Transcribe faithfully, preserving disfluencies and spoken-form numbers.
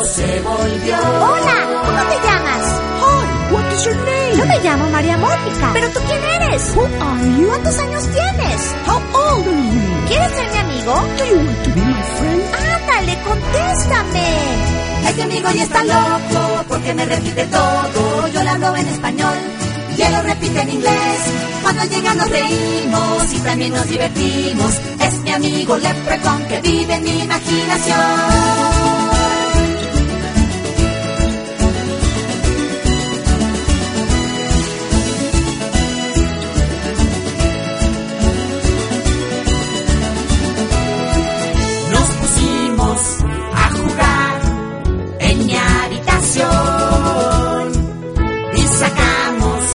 loco se volvió. Hola, ¿cómo te llamas? Hi, what is your name? Yo me llamo María Mónica. ¿Pero tú quién eres? Who are you? ¿Cuántos años tienes? How old are you? ¿Quieres ser mi amigo? Do you want to be my friend? Ándale, contéstame. Este amigo ya está loco porque me repite todo. Yo le hablo en español y él lo repite en inglés. Cuando llega nos reímos y también nos divertimos. Es mi amigo Leprechaun que vive en mi imaginación.